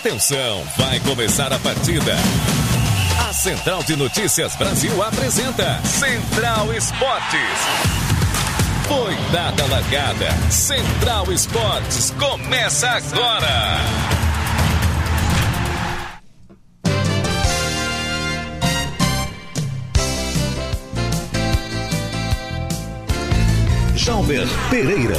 Atenção, vai começar a partida. A Central de Notícias Brasil apresenta Central Esportes. Foi dada a largada. Central Esportes começa agora. Jalber Pereira.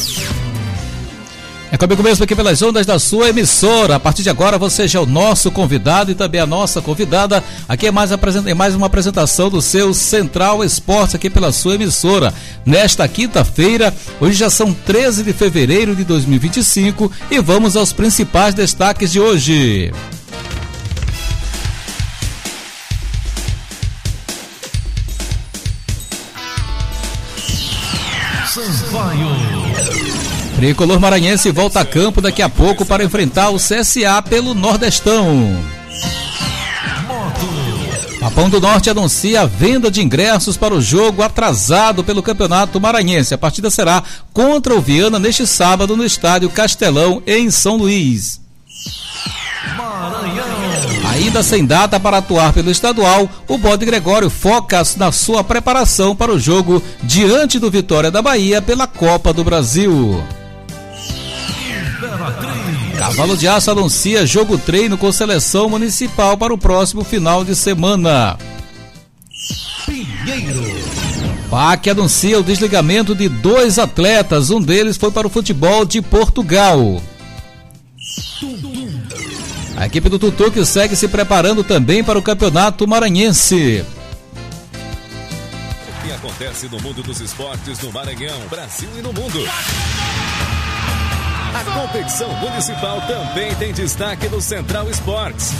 É comigo mesmo aqui pelas ondas da sua emissora. A partir de agora você já é o nosso convidado e também a nossa convidada. Aqui é mais uma apresentação do seu Central Esportes aqui pela sua emissora. Nesta quinta-feira, hoje já são 13 de fevereiro de 2025 e vamos aos principais destaques de hoje. Tricolor maranhense volta a campo daqui a pouco para enfrentar o CSA pelo Nordestão. Papão do Norte anuncia a venda de ingressos para o jogo atrasado pelo Campeonato Maranhense. A partida será contra o Viana neste sábado no estádio Castelão, em São Luís. Ainda sem data para atuar pelo estadual, o Bode Gregório foca na sua preparação para o jogo diante do Vitória da Bahia pela Copa do Brasil. Cavalo de Aço anuncia jogo treino com seleção municipal para o próximo final de semana. PAC anuncia o desligamento de 2 atletas, um deles foi para o futebol de Portugal. A equipe do Tutuque segue se preparando também para o Campeonato Maranhense. O que acontece no mundo dos esportes no Maranhão, Brasil e no mundo? A competição municipal também tem destaque no Central Esportes.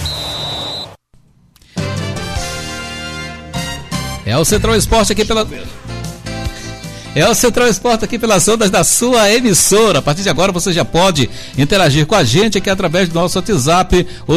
É o Central Esporte aqui pela... É o Central Esporte aqui pelas ondas da sua emissora. A partir de agora você já pode interagir com a gente aqui através do nosso WhatsApp, o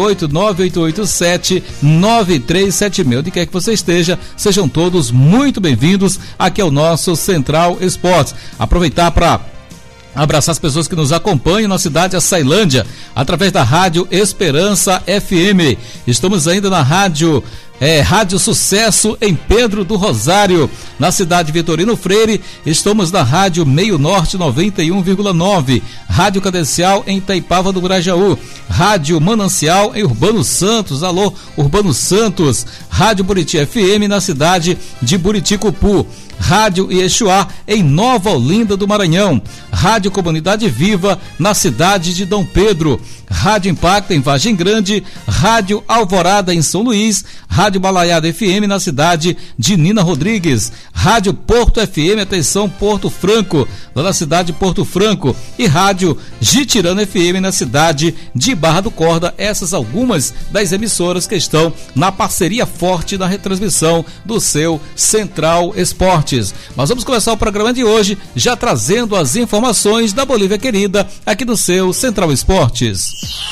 989879376. Onde quer que você esteja, sejam todos muito bem-vindos aqui ao nosso Central Esportes. Aproveitar para abraçar as pessoas que nos acompanham na cidade de Açailândia, através da Rádio Esperança FM. Estamos ainda na Rádio Sucesso em Pedro do Rosário, na cidade de Vitorino Freire. Estamos na Rádio Meio Norte 91,9, Rádio Cadencial em Itaipava do Grajaú, Rádio Manancial em Urbano Santos, alô Urbano Santos, Rádio Buriti FM na cidade de Buriticupu, Rádio Iexuá em Nova Olinda do Maranhão, Rádio Comunidade Viva na cidade de Dom Pedro, Rádio Impacto em Vargem Grande, Rádio Alvorada em São Luís, Rádio Balaiada FM na cidade de Nina Rodrigues, Rádio Porto FM, atenção, Porto Franco, lá na cidade de Porto Franco, e Rádio Gitirana FM na cidade de Barra do Corda. Essas algumas das emissoras que estão na parceria forte na retransmissão do seu Central Esportes. Mas vamos começar o programa de hoje já trazendo as informações da Bolívia querida aqui no seu Central Esportes.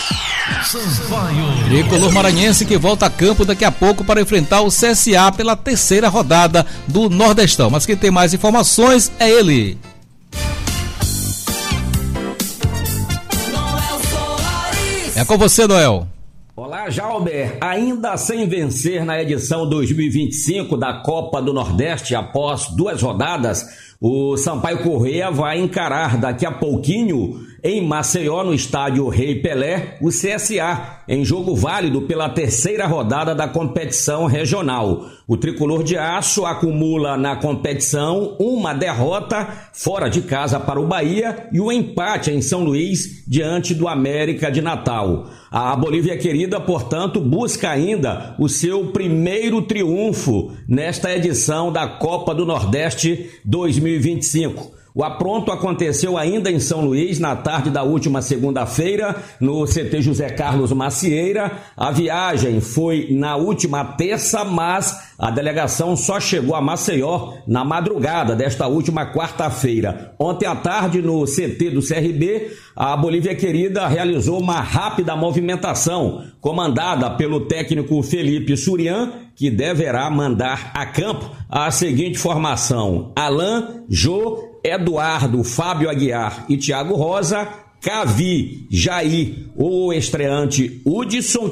Tricolor maranhense que volta a campo daqui a pouco para enfrentar o CSA pela 3ª rodada do Nordestão. Mas quem tem mais informações é ele. É com você, Noel. Olá, Jalber. Ainda sem vencer na edição 2025 da Copa do Nordeste, após 2 rodadas, o Sampaio Corrêa vai encarar daqui a pouquinho em Maceió, no estádio Rei Pelé, o CSA, em jogo válido pela 3ª rodada da competição regional. O Tricolor de Aço acumula na competição uma derrota fora de casa para o Bahia e o empate em São Luís diante do América de Natal. A Bolívia querida, portanto, busca ainda o seu primeiro triunfo nesta edição da Copa do Nordeste 2025. O apronto aconteceu ainda em São Luís na tarde da última segunda-feira, no CT José Carlos Macieira. A viagem foi na última terça, mas a delegação só chegou a Maceió na madrugada desta última quarta-feira. Ontem à tarde, no CT do CRB, a Bolívia querida realizou uma rápida movimentação, comandada pelo técnico Felipe Surian, que deverá mandar a campo a seguinte formação: Alain, Jô, Eduardo, Fábio Aguiar e Thiago Rosa, Cavi, Jair ou o estreante Hudson,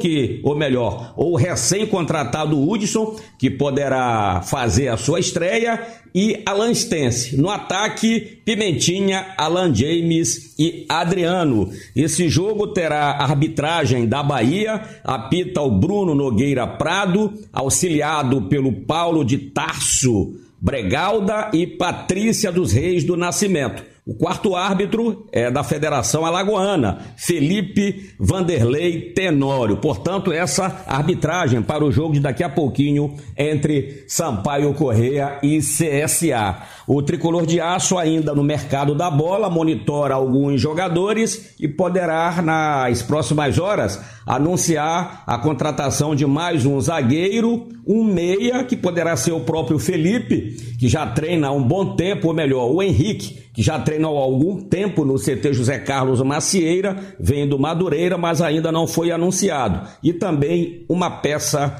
ou o recém-contratado Hudson, que poderá fazer a sua estreia, e Alan Stense. No ataque, Pimentinha, Alan James e Adriano. Esse jogo terá arbitragem da Bahia, apita o Bruno Nogueira Prado, auxiliado pelo Paulo de Tarso Bregalda e Patrícia dos Reis do Nascimento. O quarto árbitro é da Federação Alagoana, Felipe Vanderlei Tenório. Portanto, essa arbitragem para o jogo de daqui a pouquinho entre Sampaio Corrêa e CSA. O Tricolor de Aço ainda no mercado da bola, monitora alguns jogadores e poderá nas próximas horas anunciar a contratação de mais um zagueiro, um meia, que poderá ser o próprio Felipe, que já treina há um bom tempo, ou melhor, o Henrique, que já treinou há algum tempo no CT José Carlos Macieira, vem do Madureira, mas ainda não foi anunciado. E também uma peça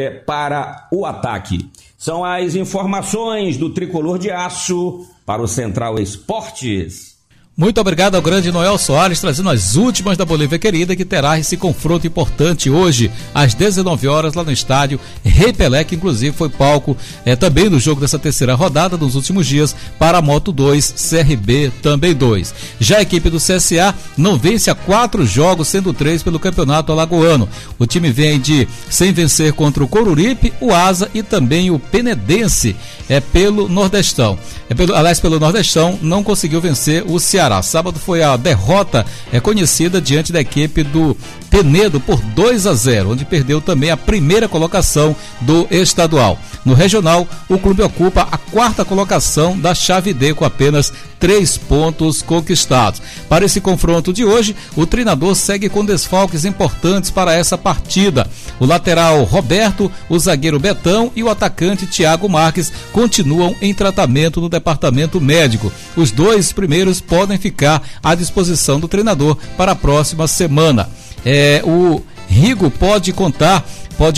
para o ataque. São as informações do Tricolor de Aço para o Central Esportes. Muito obrigado ao grande Noel Soares, trazendo as últimas da Bolívia Querida, que terá esse confronto importante hoje, às 19 horas, lá no estádio Rei Pelé, que inclusive foi palco também do jogo dessa terceira rodada dos últimos dias para a Moto 2, CRB também 2. Já a equipe do CSA não vence há 4 jogos, sendo 3 pelo Campeonato Alagoano. O time vem sem vencer contra o Coruripe, o Asa e também o Penedense, pelo Nordestão. Pelo Nordestão, não conseguiu vencer o Ceará. Sábado foi a derrota conhecida diante da equipe do Penedo por 2-0, onde perdeu também a primeira colocação do estadual. No regional, o clube ocupa a 4ª colocação da chave D com apenas 3 pontos conquistados. Para esse confronto de hoje, o treinador segue com desfalques importantes para essa partida. O lateral Roberto, o zagueiro Betão e o atacante Thiago Marques continuam em tratamento no departamento médico. Os 2 primeiros podem ficar à disposição do treinador para a próxima semana. O Rigo pode contar,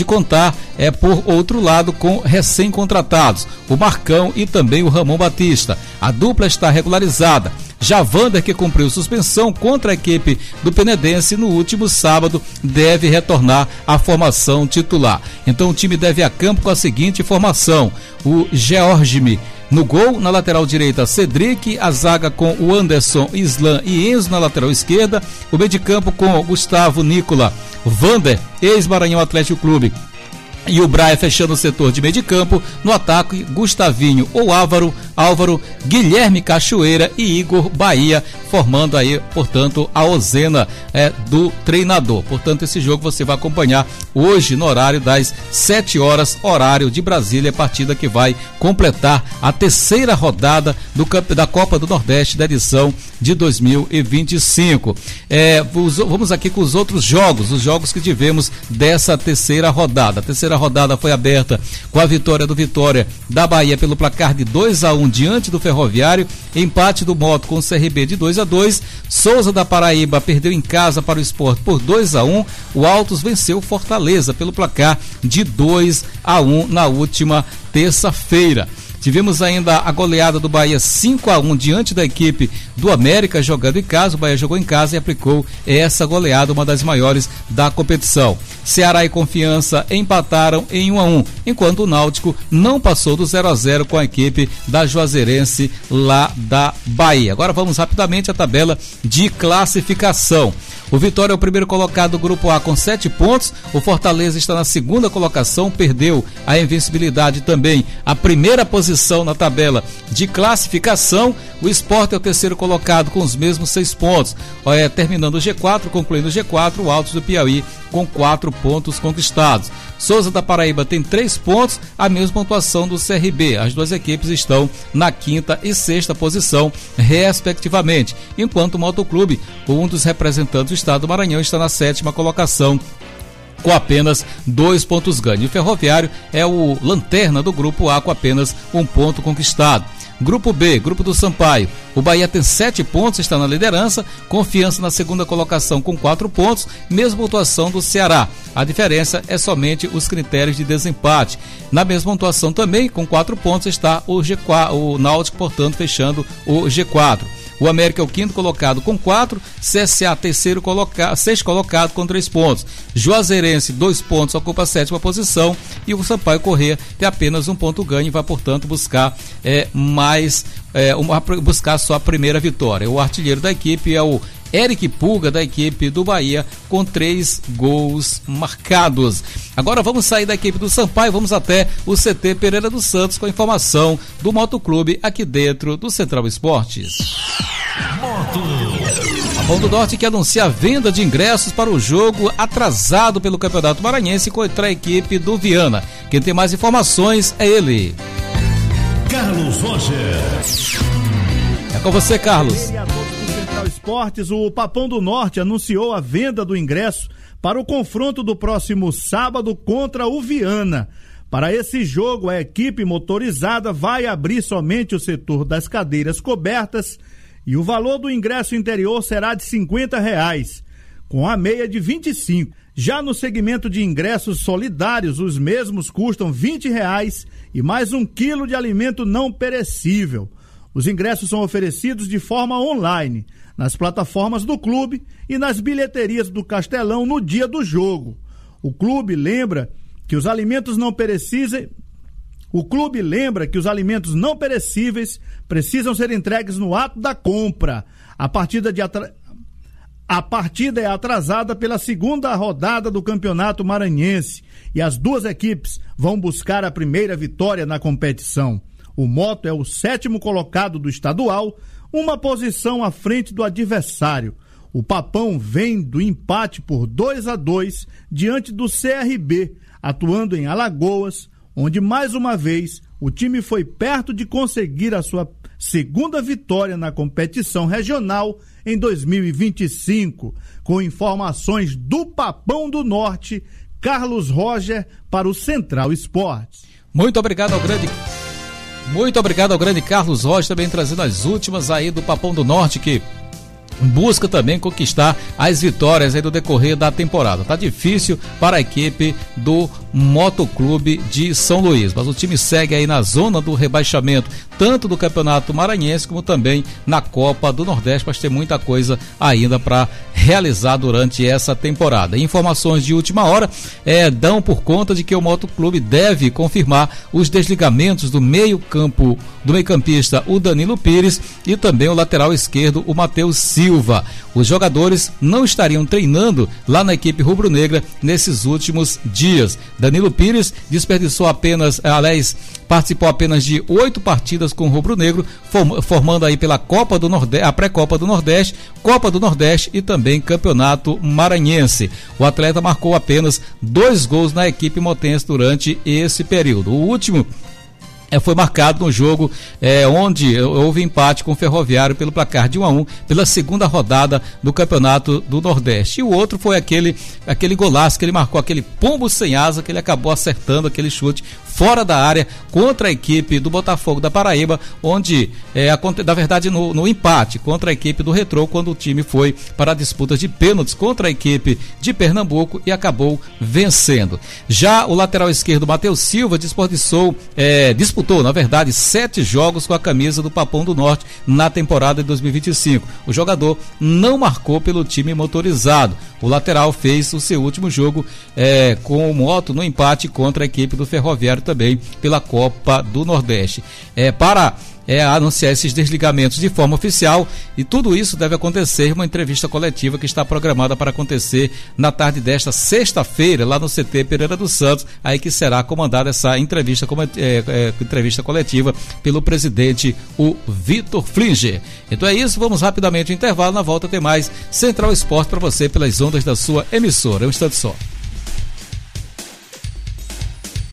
por outro lado, com recém-contratados, o Marcão e também o Ramon Batista. A dupla está regularizada. Já Vander, que cumpriu suspensão contra a equipe do Penedense no último sábado, deve retornar à formação titular. Então o time deve ir a campo com a seguinte formação: o Georgime no gol, na lateral direita Cedric, a zaga com o Anderson, Islan e Enzo na lateral esquerda, o meio de campo com Gustavo, Nicola, Vander, ex-Maranhão Atlético Clube, e o Braia fechando o setor de meio de campo. No ataque, Gustavinho ou Álvaro, Guilherme Cachoeira e Igor Bahia, formando aí, portanto, a ozena do treinador. Portanto, esse jogo você vai acompanhar hoje no horário das 7 horas, horário de Brasília, partida que vai completar a terceira rodada da Copa do Nordeste da edição de 2025. Vamos aqui com os outros jogos, os jogos que tivemos dessa terceira rodada. A terceira rodada foi aberta com a vitória do Vitória da Bahia pelo placar de 2-1 diante do Ferroviário, empate do Moto com o CRB de 2-2, Souza da Paraíba perdeu em casa para o Sport por 2-1, o Altos venceu o Fortaleza pelo placar de 2-1 na última terça-feira. Tivemos ainda a goleada do Bahia 5-1 diante da equipe do América jogando em casa. O Bahia jogou em casa e aplicou essa goleada, uma das maiores da competição. Ceará e Confiança empataram em 1-1, enquanto o Náutico não passou do 0-0 com a equipe da Juazeirense lá da Bahia. Agora vamos rapidamente à tabela de classificação. O Vitória é o primeiro colocado do Grupo A com 7 pontos. O Fortaleza está na segunda colocação, perdeu a invencibilidade também, a primeira posição na tabela de classificação. O Sport é o terceiro colocado com os mesmos 6 pontos. Terminando o G4, concluindo o G4, o Altos do Piauí com 4 pontos conquistados. Souza da Paraíba tem 3 pontos, a mesma pontuação do CRB. As duas equipes estão na 5ª e 6ª posição, respectivamente. Enquanto o Motoclube, um dos representantes do estado do Maranhão, está na 7ª colocação, com apenas 2 pontos ganhos. O Ferroviário é o lanterna do Grupo A com apenas 1 ponto conquistado. Grupo B, Grupo do Sampaio. O Bahia tem 7 pontos, está na liderança. Confiança na segunda colocação com 4 pontos, mesma pontuação do Ceará. A diferença é somente os critérios de desempate. Na mesma pontuação também, com 4 pontos, está o Náutico, portanto, fechando o G4. O América é o 5º colocado com 4, CSA terceiro colocado, 6º colocado com 3 pontos. Juazeirense 2 pontos, ocupa a 7ª posição, e o Sampaio Corrêa tem apenas 1 ponto ganho e vai, portanto, buscar buscar sua primeira vitória. O artilheiro da equipe é o Eric Pulga, da equipe do Bahia, com 3 gols marcados. Agora vamos sair da equipe do Sampaio, vamos até o CT Pereira dos Santos com a informação do Motoclube aqui dentro do Central Esportes. Pão do Norte que anuncia a venda de ingressos para o jogo atrasado pelo Campeonato Maranhense contra a equipe do Viana. Quem tem mais informações é ele, Carlos Roger. É com você, Carlos. Esportes, o Papão do Norte anunciou a venda do ingresso para o confronto do próximo sábado contra o Viana. Para esse jogo, a equipe motorizada vai abrir somente o setor das cadeiras cobertas e o valor do ingresso interior será de R$50, com a meia de R$25. Já no segmento de ingressos solidários, os mesmos custam R$20 e mais 1 quilo de alimento não perecível. Os ingressos são oferecidos de forma online, nas plataformas do clube e nas bilheterias do Castelão no dia do jogo. O clube lembra que os alimentos não perecíveis precisam ser entregues no ato da compra. A partida é atrasada pela 2ª rodada do Campeonato Maranhense e as duas equipes vão buscar a primeira vitória na competição. O Moto é o 7º colocado do estadual, uma posição à frente do adversário. O Papão vem do empate por 2-2 diante do CRB, atuando em Alagoas, onde mais uma vez o time foi perto de conseguir a sua 2ª vitória na competição regional em 2025. Com informações do Papão do Norte, Carlos Roger para o Central Esportes. Muito obrigado ao grande Carlos Rocha, também trazendo as últimas aí do Papão do Norte, que busca também conquistar as vitórias aí do decorrer da temporada. Tá difícil para a equipe do Motoclube de São Luís, mas o time segue aí na zona do rebaixamento, tanto do Campeonato Maranhense como também na Copa do Nordeste, mas tem muita coisa ainda para realizar durante essa temporada. Informações de última hora dão por conta de que o Motoclube deve confirmar os desligamentos do meio-campista, o Danilo Pires, e também o lateral esquerdo, o Matheus Silva. Os jogadores não estariam treinando lá na equipe rubro-negra nesses últimos dias. Danilo Pires participou apenas de 8 partidas com o rubro-negro, formando aí pela Copa do Nordeste, a pré-Copa do Nordeste, Copa do Nordeste e também Campeonato Maranhense. O atleta marcou apenas 2 gols na equipe motense durante esse período. O último foi marcado no jogo onde houve empate com o Ferroviário pelo placar de 1-1 pela 2ª rodada do Campeonato do Nordeste. E o outro foi aquele golaço que ele marcou, aquele pombo sem asa, que ele acabou acertando aquele chute fora da área contra a equipe do Botafogo da Paraíba, onde, na verdade, no empate contra a equipe do Retrô, quando o time foi para disputas de pênaltis contra a equipe de Pernambuco e acabou vencendo. Já o lateral esquerdo, Matheus Silva, disputou, na verdade, 7 jogos com a camisa do Papão do Norte na temporada de 2025. O jogador não marcou pelo time motorizado. O lateral fez o seu último jogo com o Moto no empate contra a equipe do Ferroviário também pela Copa do Nordeste. Para anunciar esses desligamentos de forma oficial, e tudo isso deve acontecer em uma entrevista coletiva que está programada para acontecer na tarde desta sexta-feira, lá no CT Pereira dos Santos, aí que será comandada essa entrevista coletiva pelo presidente, o Vitor Flinger. Então é isso, vamos rapidamente ao intervalo, na volta tem mais Central Esporte para você pelas ondas da sua emissora. Um instante só.